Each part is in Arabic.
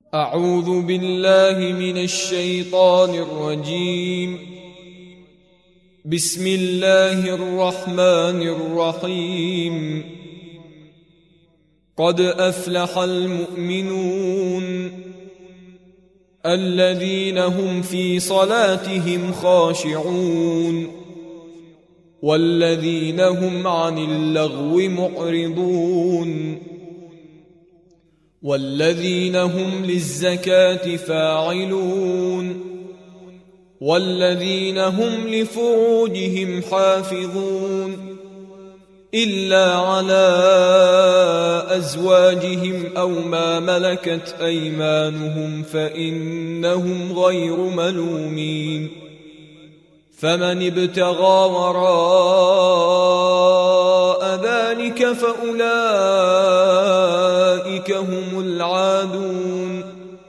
أعوذ بالله من الشيطان الرجيم. بسم الله الرحمن الرحيم. قد أفلح المؤمنون الذين هم في صلاتهم خاشعون والذين هم عن اللغو معرضون والذين هم للزكاة فاعلون والذين هم لفروجهم حافظون إلا على أزواجهم أو ما ملكت أيمانهم فإنهم غير ملومين. فمن ابتغى وراء ذلك فأولئك هم العادون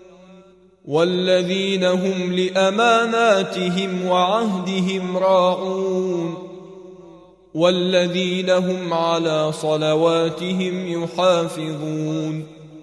والذين هم لأماناتهم وعهدهم راعون والذين هم على صلواتهم يحافظون.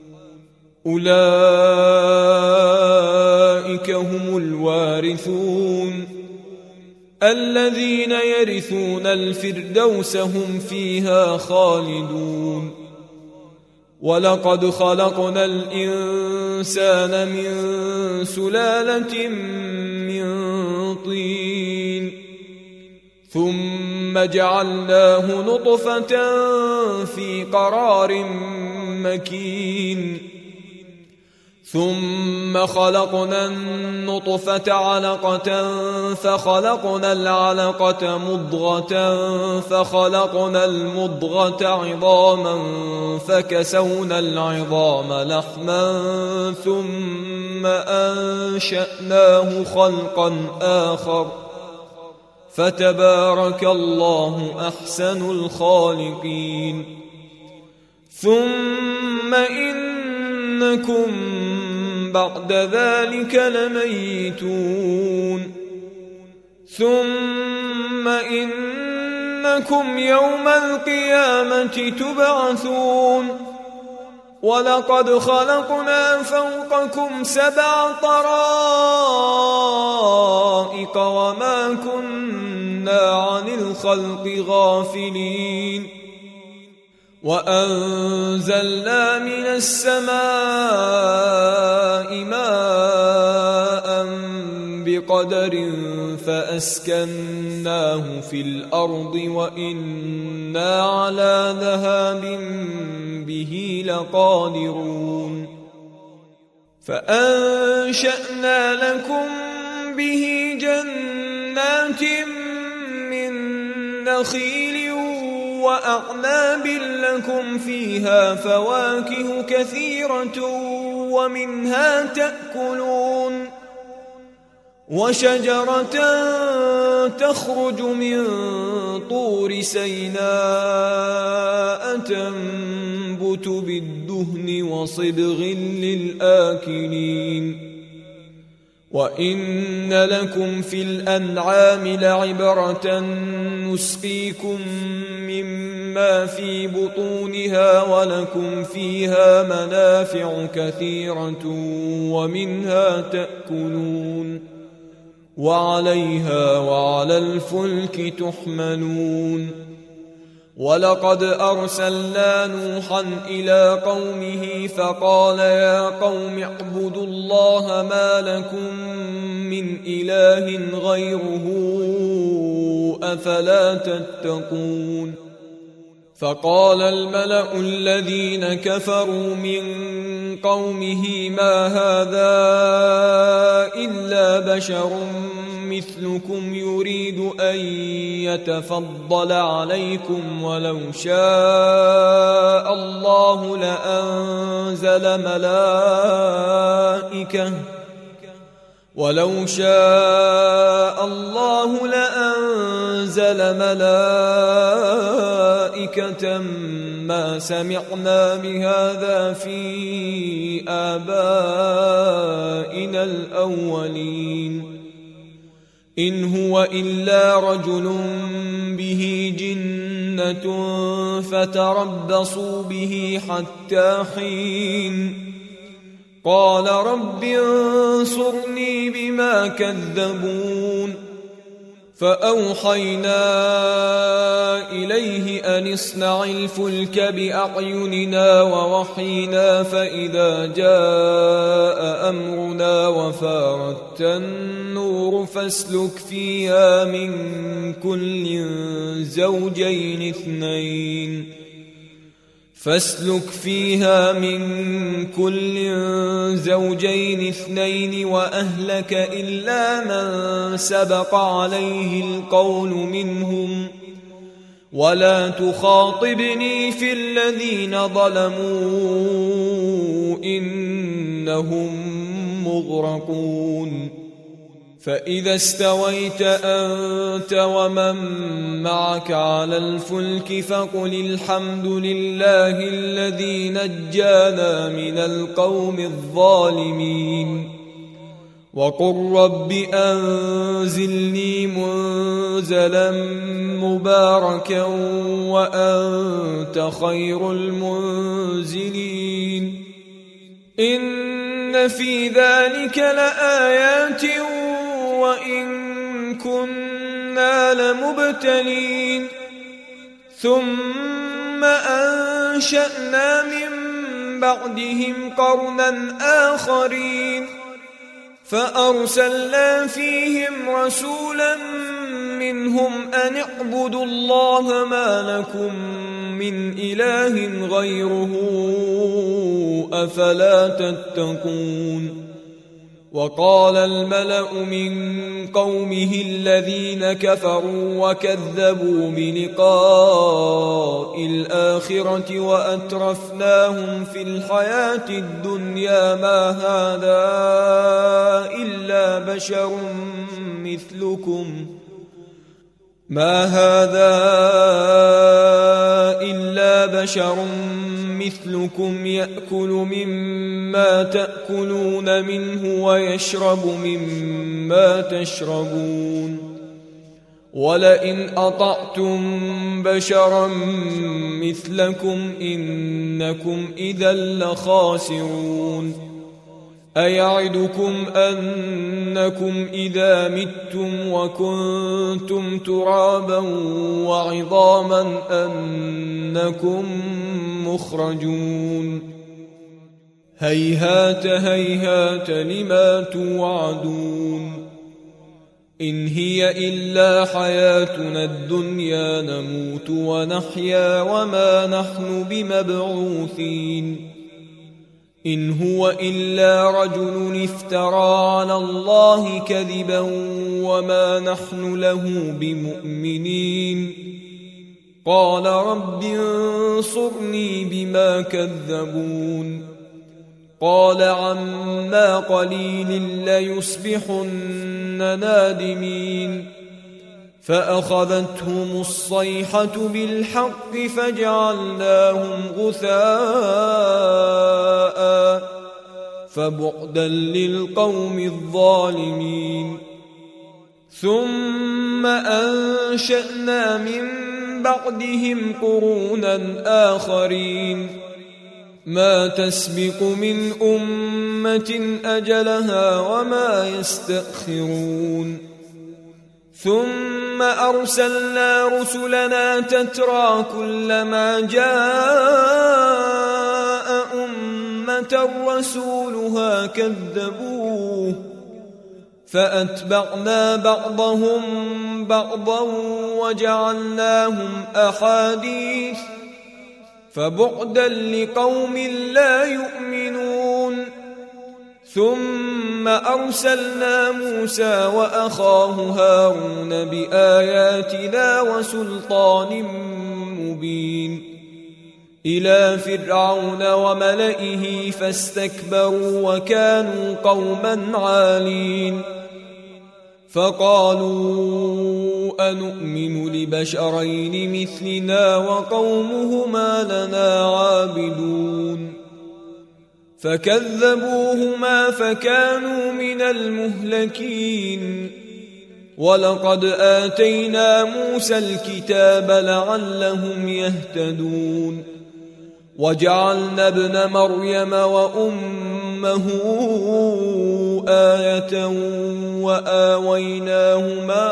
أولئك هم الوارثون الذين يرثون الفردوس هم فيها خالدون. ولقد خلقنا الإنسان من سلالة من طين ثم جعلناه نطفة في قرار مكين ثم خلقنا النطفة علقة فخلقنا العلقة مضغة فخلقنا المضغة عظاما فكسونا العظام لحما ثم أنشأناه خلقا آخر فتبارك الله أحسن الخالقين. ثم إنكم بعد ذلك لميتون ثم إنكم يوم القيامة تبعثون. ولقد خلقنا فوقكم 7 طرائق وما كنا عن الخلق غافلين. وأنزلنا من السماء ماء بقدر فأسكناه في الأرض وإنا على ذهاب به لقادرون. فأنشأنا لكم به جنات من نخيل وأعناب لكم فيها فواكه كثيرة ومنها تأكلون. وشجرة تخرج من طور سيناء تنبت بالدهن وصبغ للآكلين. وإن لكم في الأنعام لعبرة نسقيكم مما في بطونها ولكم فيها منافع كثيرة ومنها تأكلون وعليها وعلى الفلك تحملون. ولقد أرسلنا نوحا إلى قومه فقال يا قوم اعبدوا الله ما لكم من إله غيره أفلا تتقون. فقال الملأ الذين كفروا من قومه ما هذا إلا بشر مثلكم يريد أن يتفضل عليكم ولو شاء الله لأنزل ملائكة ما سمعنا بهذا في آبائنا الأولين إن هو إلا رجل به جنة فتربصوا به حتى حين قال رب انصرني بما كذبون فأوحينا إليه أن اصنع الفلك بأعيننا ووحينا فإذا جاء أمرنا وفارت النور فاسلك فيها من كل زوجين اثنين وأهلك إلا من سبق عليه القول منهم ولا تخاطبني في الذين ظلموا إنهم مغرقون فإذا استويت أنت ومن معك على الفلك فقل الحمد لله الذي نجانا من القوم الظالمين وقل رب أنزلني منزلا مباركا وأنت خير المنزلين إن في ذلك لآيات وإن كنا لمبتلين ثم أنشأنا من بعدهم قرنا آخرين فأرسلنا فيهم رسولا منهم أن اعبدوا الله ما لكم من إله غيره أفلا تتقون وقال الملأ من قومه الذين كفروا وكذبوا بلقاء الآخرة وأترفناهم في الحياة الدنيا ما هذا إلا بشر مثلكم يأكل مما تأكلون منه ويشرب مما تشربون ولئن أطعتم بشرا مثلكم إنكم إذا لخاسرون أيعدكم أنكم إذا متم وكنتم ترابا وعظاما أنكم مخرجون هيهات هيهات لما توعدون إن هي إلا حياتنا الدنيا نموت ونحيا وما نحن بمبعوثين إن هو إلا رجل افترى على الله كذبا وما نحن له بمؤمنين قال رب انصرني بما كذبون قال عما قليل ليصبحن نادمين فأخذتهم الصيحة بالحق فجعلناهم غثاء فبعدا للقوم الظالمين ثم أنشأنا من بعدهم قرونا آخرين ما تسبق من أمة أجلها وما يستأخرون ثم أرسلنا رسلنا تترى كلما جاء أمة رسولها كذبوه فأتبعنا بعضهم بعضا وجعلناهم أحاديث فبعدا لقوم لا يؤمنون ثم أرسلنا موسى وأخاه هارون بآياتنا وسلطان مبين إلى فرعون وملئه فاستكبروا وكانوا قوما عالين فقالوا أنؤمن لبشرين مثلنا وقومهما لنا عابدون فكذبوهما فكانوا من المهلكين ولقد آتينا موسى الكتاب لعلهم يهتدون وجعلنا ابن مريم وأمه أمه آية وآويناهما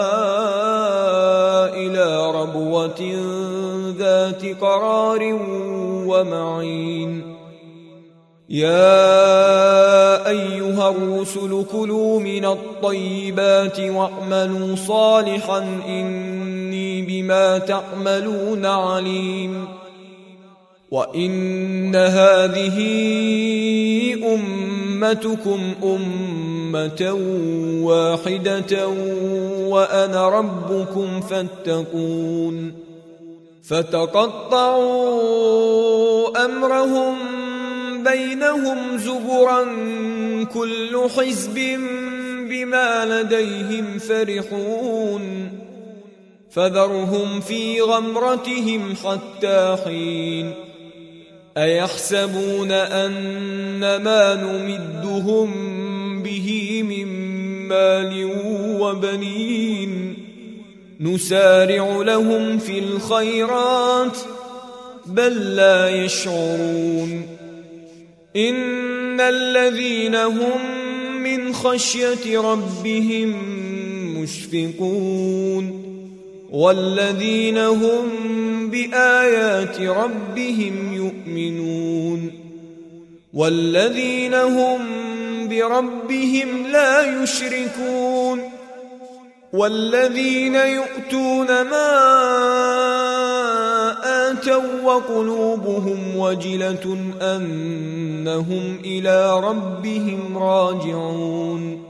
إلى ربوة ذات قرار ومعين يا أيها الرسل كلوا من الطيبات واعملوا صالحا إني بما تعملون عليم وإن هذه أمتكم أمة واحدة وأنا ربكم فاتقون فتقطعوا أمرهم بينهم زبرا كل حزب بما لديهم فرحون فذرهم في غمرتهم حتى حين أيحسبون أن ما نمدهم به من مال وبنين نسارع لهم في الخيرات بل لا يشعرون إن الذين هم من خشية ربهم مشفقون والذين هم بآيات ربهم يؤمنون والذين هم بربهم لا يشركون والذين يؤتون ما آتوا وقلوبهم وجلة أنهم إلى ربهم راجعون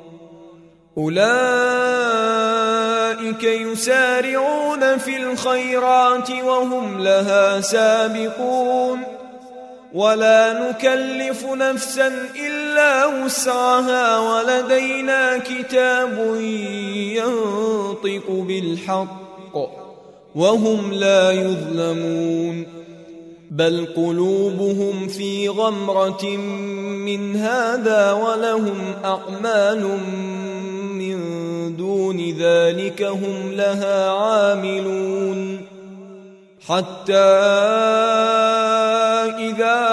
أولئك يسارعون في الخيرات وهم لها سابقون ولا نكلف نفسا إلا وسعها ولدينا كتاب ينطق بالحق وهم لا يظلمون بل قلوبهم في غمرة من هذا ولهم أعمال من دون ذلك هم لها عاملون حتى إذا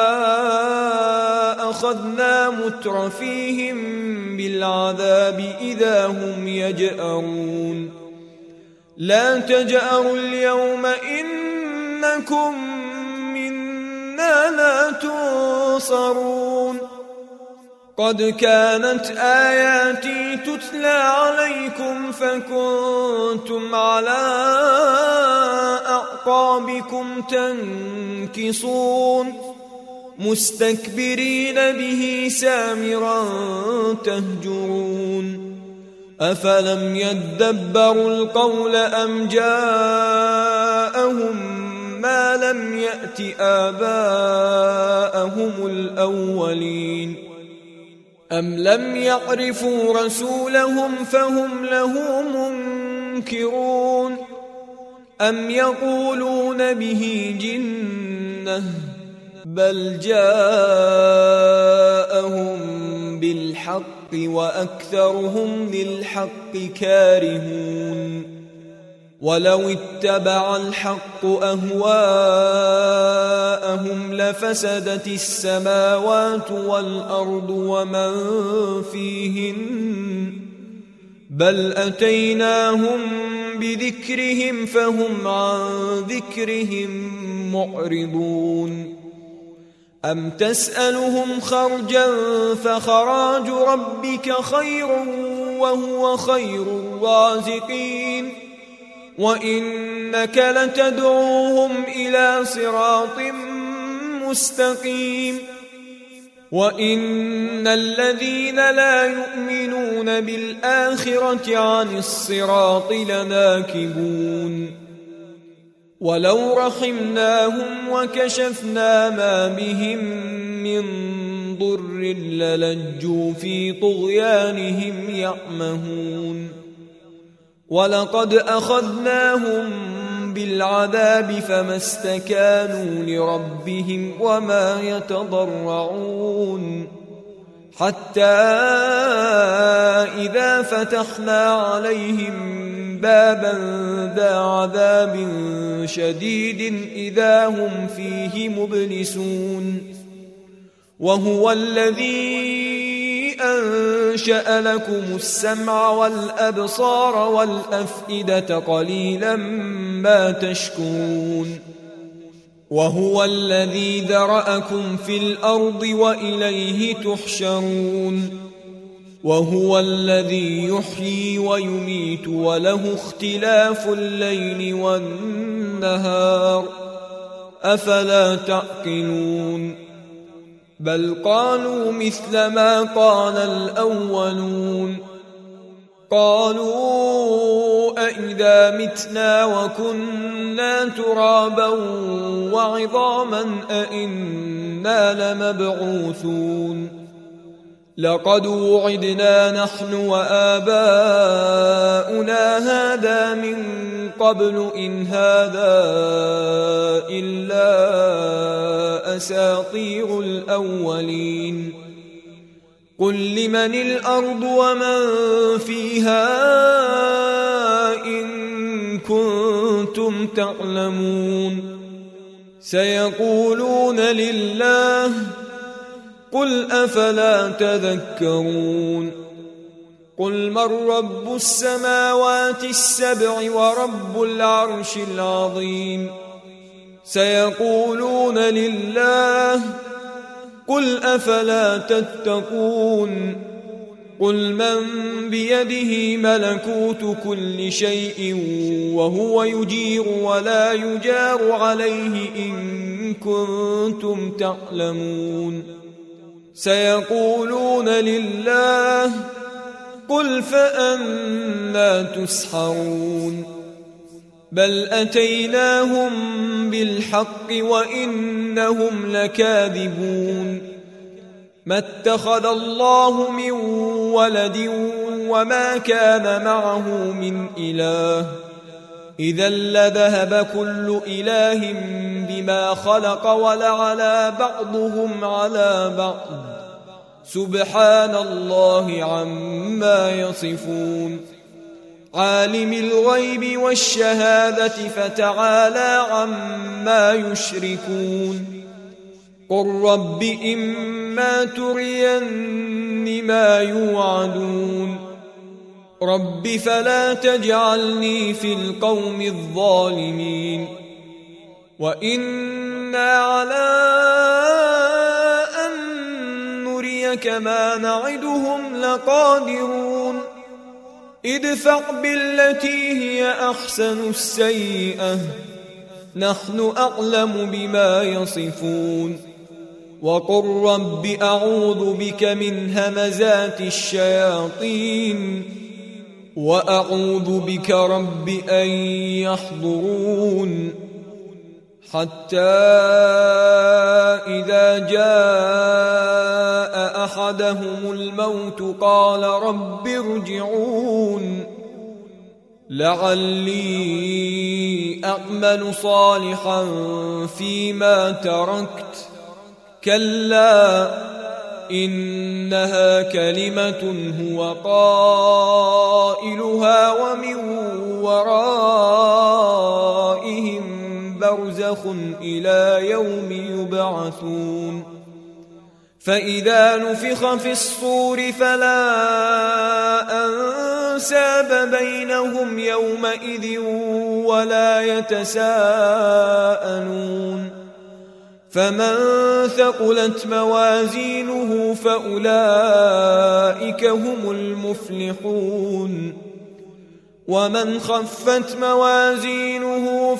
أخذنا مترفيهم بالعذاب إذا هم يجأرون لا تجأروا اليوم إنكم منا لا تنصرون قد كانت آياتي تتلى عليكم فكنتم على أعقابكم تنكصون مستكبرين به سامرا تهجرون أفلم يدبروا القول أم جاءهم ما لم يأت آباءهم الأولين أم لم يعرفوا رسولهم فهم له منكرون أم يقولون به جنة بل جاءهم بالحق وأكثرهم للحق كارهون ولو اتبع الحق أهواءهم لفسدت السماوات والأرض ومن فيهن بل أتيناهم بذكرهم فهم عن ذكرهم معرضون أم تسألهم خرجا فخراج ربك خير وهو خير الرازقين وإنك لتدعوهم إلى صراط مستقيم وإن الذين لا يؤمنون بالآخرة عن الصراط لناكبون ولو رحمناهم وكشفنا ما بهم من ضر للجوا في طغيانهم يعمهون ولقد أخذناهم بالعذاب فما استكانوا لربهم وما يتضرعون حتى إذا فتحنا عليهم بابا ذا عذاب شديد إذا هم فيه مبلسون وهو الذي أنشأ لكم السمع والأبصار والأفئدة قليلا ما تشكرون وهو الذي ذرأكم في الأرض وإليه تحشرون وهو الذي يحيي ويميت وله اختلاف الليل والنهار أفلا تعقلون بل قالوا مثل ما قال الأولون قالوا أئذا متنا وكنا ترابا وعظاما أئنا لمبعوثون لقد وعدنا نحن وآباؤنا هذا من قبل إن هذا إلا أساطير الأولين قل لمن الأرض ومن فيها إن كنتم تعلمون سيقولون لله قل أفلا تذكرون قل من رب السماوات السبع ورب العرش العظيم سيقولون لله قل أفلا تتقون قل من بيده ملكوت كل شيء وهو يجير ولا يجار عليه إن كنتم تعلمون سيقولون لله قل فأنى تسحرون بل أتيناهم بالحق وإنهم لكاذبون ما اتخذ الله من ولد وما كان معه من إله إذا لذهب كل إله بما خلق ولعلى بعضهم على بعض سبحان الله عما يصفون عالم الغيب والشهادة فتعالى عما يشركون قل رب إما ترين ما يوعدون رب فلا تجعلني في القوم الظالمين وإنا على أن نريك ما نعدهم لقادرون ادفع بالتي هي أحسن السيئة نحن أعلم بما يصفون وقل رب أعوذ بك من همزات الشياطين وأعوذ بك رب أن يحضرون حتى إذا جاء أحدهم الموت قال رب ارجعون لعلي أعمل صالحا فيما تركت كلا إنها كلمة هو قائلها ومن ورائهم برزخ إلى يوم يبعثون فإذا نفخ في الصور فلا أنساب بينهم يومئذ ولا يتساءلون فمن ثقلت موازينه فأولئك هم المفلحون ومن خفت موازينه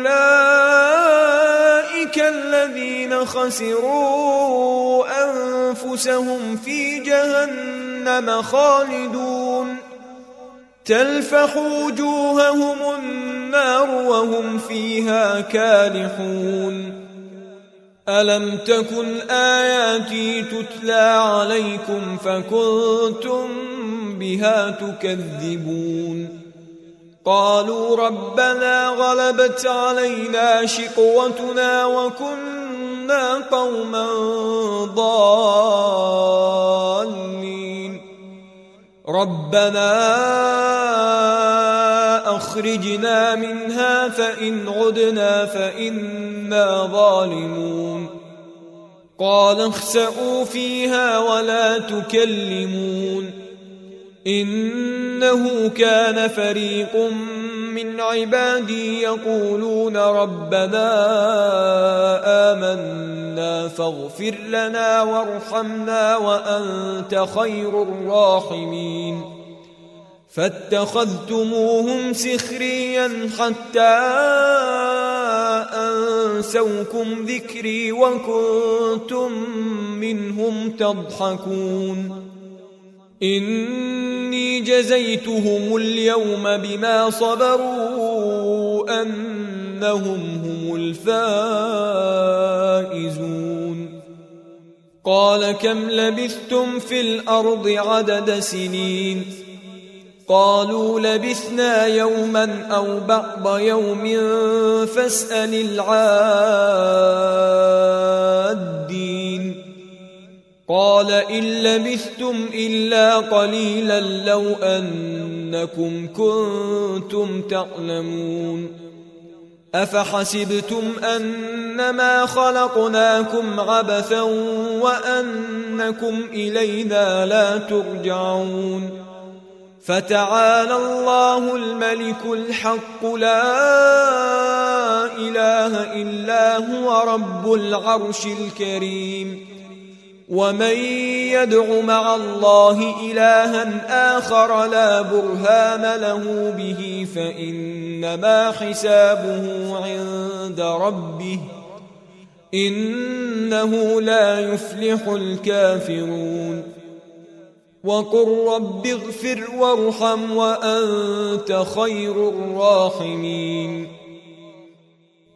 فأولئك الذين خسروا أنفسهم في جهنم خالدون تلفح وجوههم النار وهم فيها كالحون ألم تكن آياتي تتلى عليكم فكنتم بها تكذبون قالوا ربنا غلبت علينا شقوتنا وكنا قوما ضالين ربنا أخرجنا منها فإن عدنا فإنا ظالمون قال اخسئوا فيها ولا تكلمون إنه كان فريق من عبادي يقولون ربنا آمنا فاغفر لنا وارحمنا وأنت خير الراحمين فاتخذتموهم سخريا حتى أنسوكم ذكري وكنتم منهم تضحكون إني جزيتهم اليوم بما صبروا أنهم هم الفائزون قال كم لبثتم في الأرض عدد سنين قالوا لبثنا يوما أو بعض يوم فاسأل العادين قال إن لبثتم إلا قليلا لو أنكم كنتم تعلمون أفحسبتم أنما خلقناكم عبثا وأنكم إلينا لا ترجعون فتعالى الله الملك الحق لا إله إلا هو رب العرش الكريم ومن يدع مع الله إلها آخر لا برهان له به فإنما حسابه عند ربه إنه لا يفلح الكافرون وقل رب اغفر وارحم وأنت خير الراحمين